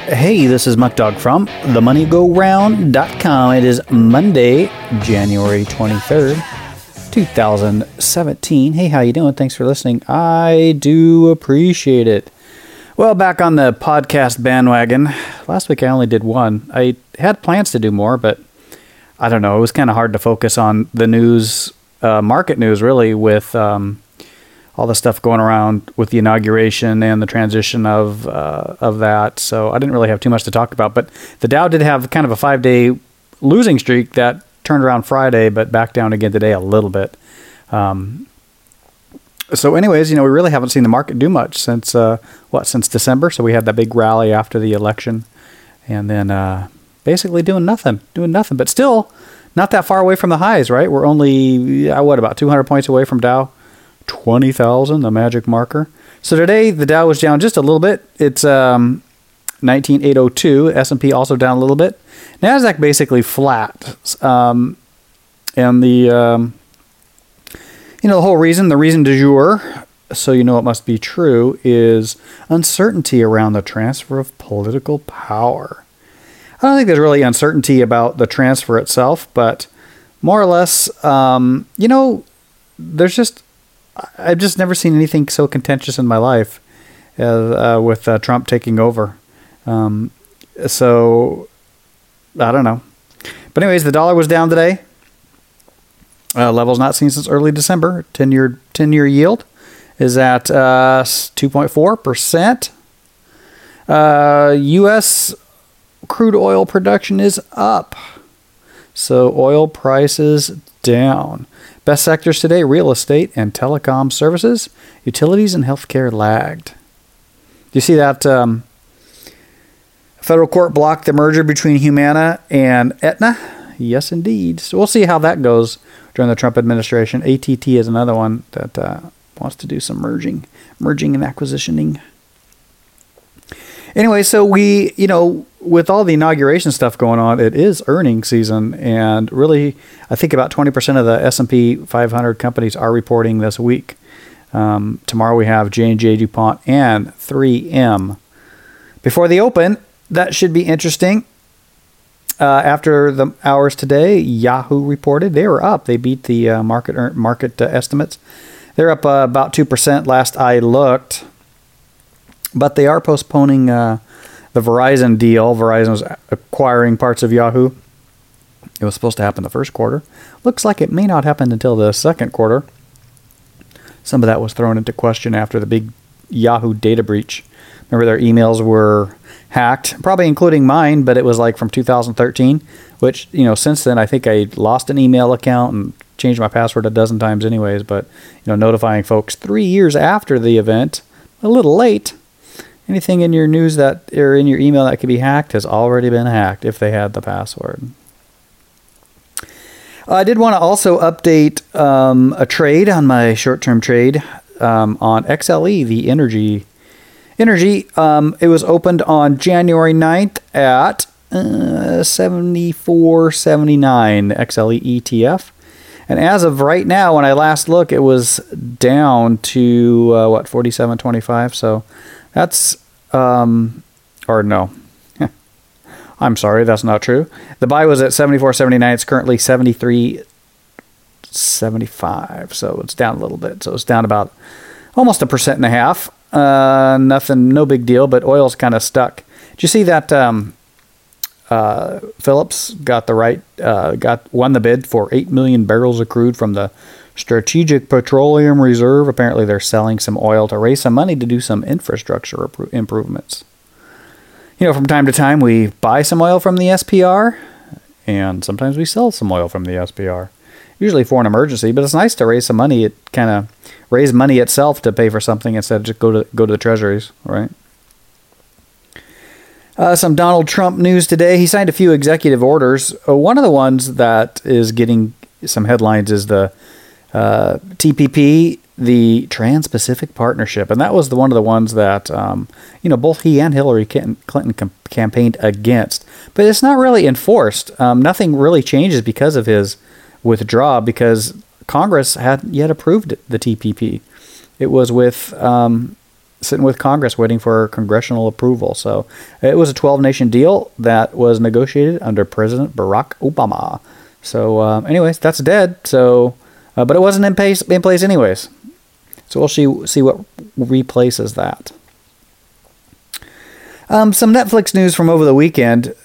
Hey, this is Muck Dog from themoneygoround.com. It is Monday, January 23rd, 2017. Hey, how you doing? Thanks for listening. I do appreciate it. Well, back on the podcast bandwagon. Last week I only did one. I had plans to do more, but I don't know. It was kind of hard to focus on the news, market news, really, with all the stuff going around with the inauguration and the transition of that. So I didn't really have too much to talk about. But the Dow did have kind of a 5-day losing streak that turned around Friday, but back down again today a little bit. So anyways, we really haven't seen the market do much since December. So we had that big rally after the election, and then basically doing nothing, but still not that far away from the highs, right? We're only, about 200 points away from Dow 20,000, the magic marker. So today the Dow was down just a little bit. It's 19,802. S&P also down a little bit. Nasdaq basically flat. And the the whole reason, the reason du jour, so it must be true, is uncertainty around the transfer of political power. I don't think there's really uncertainty about the transfer itself, but more or less, there's just, I've just never seen anything so contentious in my life with Trump taking over. So I don't know. But anyways, the dollar was down today. Levels not seen since early December. 10-year yield is at 2.4%. U.S. crude oil production is up. So oil prices down. Best sectors today, real estate and telecom services. Utilities and healthcare lagged. Do you see that federal court blocked the merger between Humana and Aetna? Yes, indeed. So we'll see how that goes during the Trump administration. ATT is another one that wants to do some merging and acquisitioning. Anyway, so we, with all the inauguration stuff going on, it is earnings season, and really, I think about 20% of the S&P 500 companies are reporting this week. Tomorrow we have J&J, DuPont, and 3M. Before the open, that should be interesting. After the hours today, Yahoo reported they were up. They beat the market estimates. They're up about 2% last I looked. But they are postponing the Verizon deal. Verizon was acquiring parts of Yahoo. It was supposed to happen the first quarter. Looks like it may not happen until the second quarter. Some of that was thrown into question after the big Yahoo data breach. Remember, their emails were hacked, probably including mine, but it was like from 2013, which, since then I think I lost an email account and changed my password a dozen times anyways. But, notifying folks 3 years after the event, a little late. Anything in your news or in your email that could be hacked has already been hacked if they had the password. I did want to also update a trade on my short-term trade on XLE, the energy. It was opened on January 9th at 74.79 XLE ETF. And as of right now, when I last look, it was down to 47.25. So that's, or no, I'm sorry, that's not true. The buy was at 74.79. It's currently 73.75. So it's down a little bit. So it's down about almost 1.5%. Nothing, no big deal, but oil's kind of stuck. Did you see that Phillips won the bid for 8 million barrels of crude from the Strategic Petroleum Reserve? Apparently they're selling some oil to raise some money to do some infrastructure improvements. From time to time we buy some oil from the SPR, and sometimes we sell some oil from the SPR. Usually for an emergency, but it's nice to raise some money. It kind of raise money itself to pay for something instead of just go to the treasuries, right? Some Donald Trump news today. He signed a few executive orders. One of the ones that is getting some headlines is the TPP, the Trans-Pacific Partnership, and that was one of the ones that both he and Hillary Clinton campaigned against. But it's not really enforced. Nothing really changes because of his withdraw, because Congress hadn't yet approved the TPP. It was with sitting with Congress waiting for congressional approval. So it was a 12-nation deal that was negotiated under President Barack Obama. So anyways, that's dead. So, but it wasn't in place anyways. So we'll see what replaces that. Some Netflix news from over the weekend.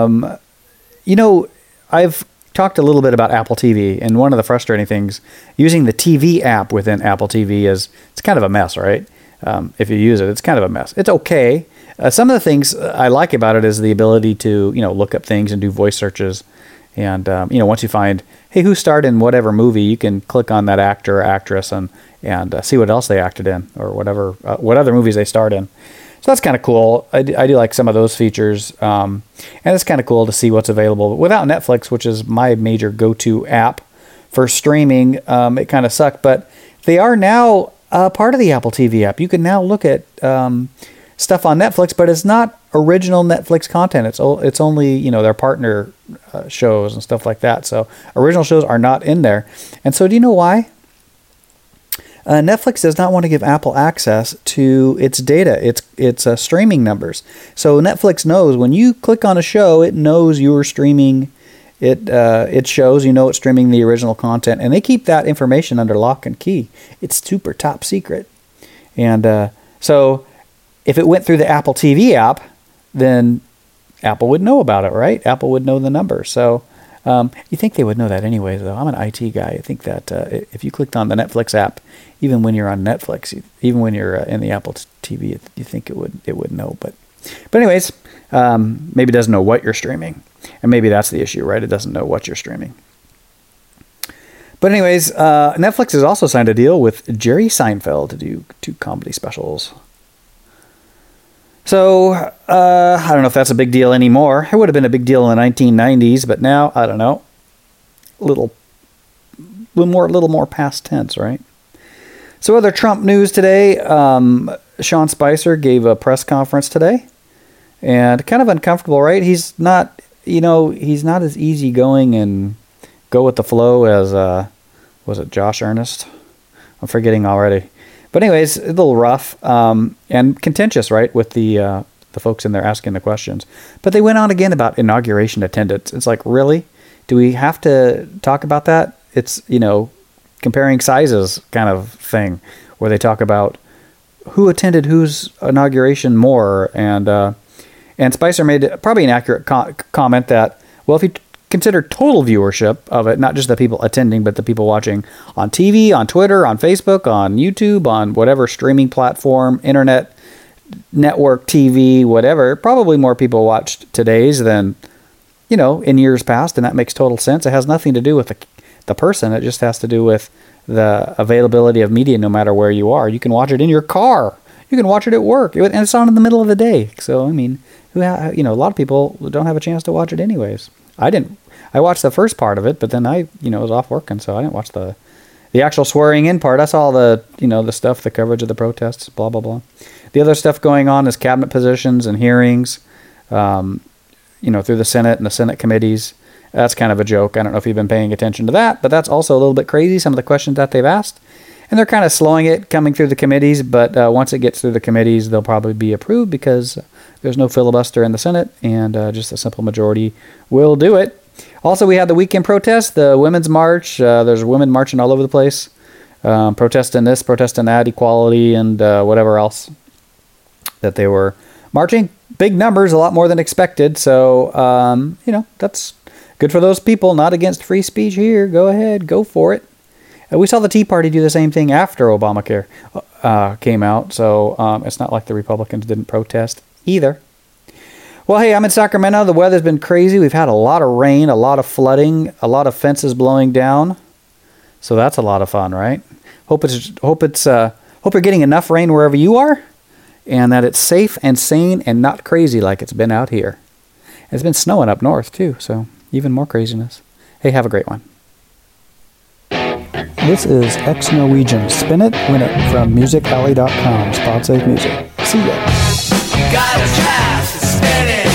I've talked a little bit about Apple TV, and one of the frustrating things, using the TV app within Apple TV is it's kind of a mess, right? If you use it, it's kind of a mess. It's okay. Some of the things I like about it is the ability to, look up things and do voice searches. And, once you find, hey, who starred in whatever movie, you can click on that actor or actress and see what else they acted in or whatever, what other movies they starred in. So that's kind of cool. I do like some of those features. And it's kind of cool to see what's available. But without Netflix, which is my major go-to app for streaming, it kind of sucked. But they are now part of the Apple TV app. You can now look at stuff on Netflix, but it's not original Netflix content. It's only, their partner shows and stuff like that. So original shows are not in there. And so do you know why? Netflix does not want to give Apple access to its data, its streaming numbers. So Netflix knows when you click on a show, it knows you're streaming. It shows it's streaming the original content, and they keep that information under lock and key. It's super top secret. And so if it went through the Apple TV app, then Apple would know about it, right? Apple would know the number. So you think they would know that anyway, though. I'm an IT guy. I think that if you clicked on the Netflix app, even when you're on Netflix, even when you're in the Apple TV, you think it would know. But anyways, maybe it doesn't know what you're streaming. And maybe that's the issue, right? It doesn't know what you're streaming. But anyways, Netflix has also signed a deal with Jerry Seinfeld to do 2 comedy specials. So, I don't know if that's a big deal anymore. It would have been a big deal in the 1990s, but now, I don't know. A little more past tense, right? So other Trump news today, Sean Spicer gave a press conference today. And kind of uncomfortable, right? He's not as easygoing and go with the flow as, was it Josh Earnest? I'm forgetting already. But anyways, a little rough and contentious, right, with the folks in there asking the questions. But they went on again about inauguration attendance. It's like, really? Do we have to talk about that? It's, comparing sizes kind of thing where they talk about who attended whose inauguration more. And Spicer made probably an accurate comment that, well, if you consider total viewership of it, not just the people attending, but the people watching on TV, on Twitter, on Facebook, on YouTube, on whatever streaming platform, internet, network, TV, whatever, probably more people watched today's than, in years past, and that makes total sense. It has nothing to do with the person. It just has to do with the availability of media no matter where you are. You can watch it in your car. You can watch it at work. And it's on in the middle of the day. So, a lot of people don't have a chance to watch it anyways. I didn't. I watched the first part of it, but then I, was off working, so I didn't watch the actual swearing in part. I saw the, the stuff, the coverage of the protests, blah, blah, blah. The other stuff going on is cabinet positions and hearings, through the Senate and the Senate committees. That's kind of a joke. I don't know if you've been paying attention to that, but that's also a little bit crazy, some of the questions that they've asked. And they're kind of slowing it coming through the committees, but once it gets through the committees, they'll probably be approved because there's no filibuster in the Senate, and just a simple majority will do it. Also, we had the weekend protest, the Women's March. There's women marching all over the place, protesting this, protesting that, equality, and whatever else that they were marching. Big numbers, a lot more than expected. So, that's good for those people. Not against free speech here. Go ahead, go for it. We saw the Tea Party do the same thing after Obamacare came out. So it's not like the Republicans didn't protest either. Well, hey, I'm in Sacramento. The weather's been crazy. We've had a lot of rain, a lot of flooding, a lot of fences blowing down. So that's a lot of fun, right? Hope you're getting enough rain wherever you are, and that it's safe and sane and not crazy like it's been out here. It's been snowing up north too, so even more craziness. Hey, have a great one. This is Ex-Norwegian Spin It, Win It from musicalley.com. Spot Safe Music. See ya. Got a chance to spin it.